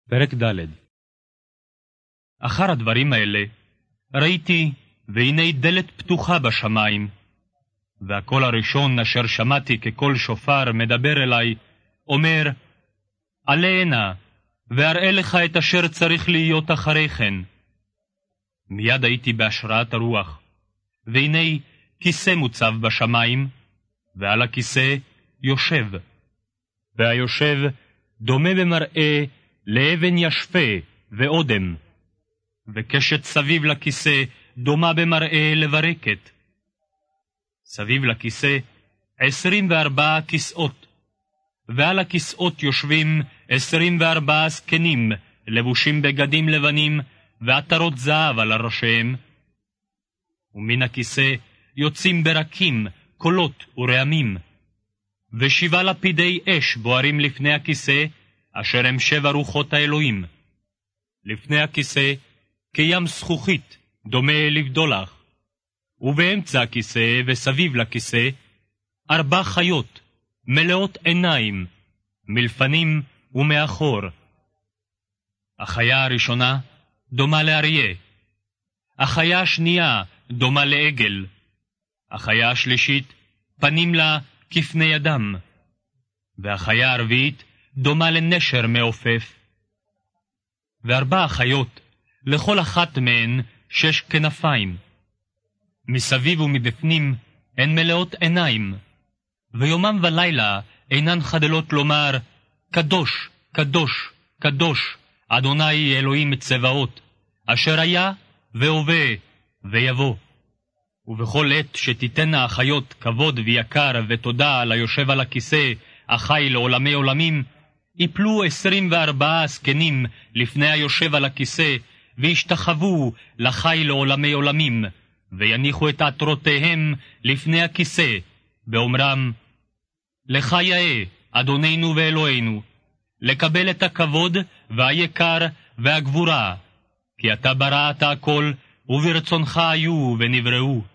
פרק ד'. אחר הדברים האלה ראיתי, והנה דלת פתוחה בשמיים, והקול הראשון אשר שמעתי כקול שופר מדבר אליי, אומר, עלה הנה, ואראה לך את אשר צריך להיות אחרי כן. מיד הייתי בהשראת הרוח, והנה כיסא מוצב בשמיים, ועל הכיסא יושב, והיושב דומה במראה לאבן ישפה ואודם, וקשת סביב לכיסא דומה במראה לברקת. סביב לכיסא 24 כיסאות, ועל הכיסאות יושבים 24 זקנים, לבושים בגדים לבנים, ועטרות זהב על ראשיהם. ומן הכיסא יוצאים ברקים, קולות ורעמים, ושבעה לפידי אש בוערים לפני הכיסא, אשר הם 7 רוחות האלוהים. לפני הכיסא קים זכוכית, דומה לבדולח, ובאמצע הכיסא וסביב לכיסא 4 חיות, מלאות עיניים, מלפנים ומאחור. החיה הראשונה דומה לאריה, החיה השנייה דומה לעגל, החיה השלישית פנים לה כפני אדם, והחיה הרביעית דומה לנשר מעופף. ו4 חיות, לכל אחת מהן 6 כנפיים. מסביב ומבפנים הן מלאות עיניים, ויומם ולילה אינן חדלות לומר, קדוש, קדוש, קדוש, אדוני אלוהים צבאות, אשר היה והווה ויבוא. ובכל עת שתיתנה החיות כבוד ויקר ותודה על היושב על הכיסא, החי לעולמי עולמים, יפלו 24 זקנים לפני היושב על הכיסא, וישתחוו לחי לעולמי עולמים, ויניחו את עטרותיהם לפני הכיסא, באומרם, לך יאה, אדוננו ואלוהינו, לקבל את הכבוד והיקר והגבורה, כי אתה בראת הכל, וברצונך היו ונבראו.